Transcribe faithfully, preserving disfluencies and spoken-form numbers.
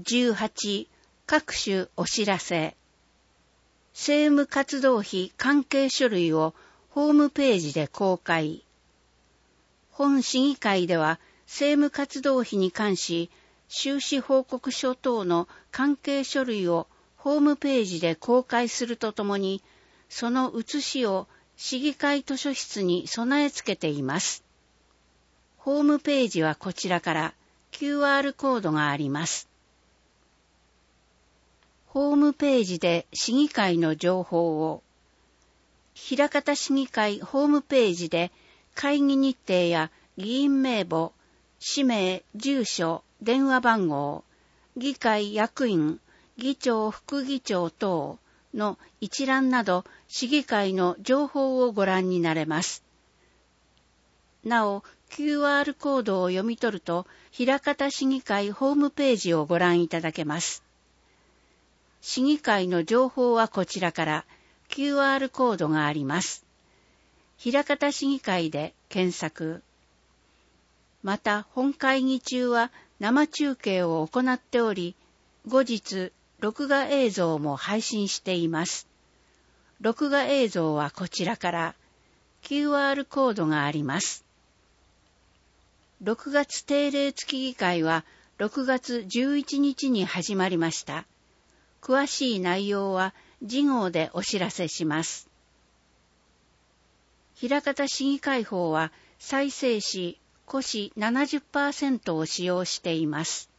じゅうはち、各種お知らせ。政務活動費関係書類をホームページで公開。本市議会では政務活動費に関し、収支報告書等の関係書類をホームページで公開するとともに、その写しを市議会図書室に備え付けています。ホームページはこちらからキューアール コードがあります。ホームページで市議会の情報を、枚方市議会ホームページで会議日程や議員名簿、氏名、住所、電話番号、議会役員、議長、副議長等の一覧など市議会の情報をご覧になれます。なお、キューアール コードを読み取ると、枚方市議会ホームページをご覧いただけます。市議会の情報はこちらからキューアール コードがあります。枚方市議会で検索。また、本会議中は生中継を行っており、後日、録画映像も配信しています。録画映像はこちらからキューアール コードがあります。ろくがつ定例月議会はろくがつじゅういちにちに始まりました。詳しい内容は次号でお知らせします。枚方市議会法は再生紙、古紙 ななじゅっパーセント を使用しています。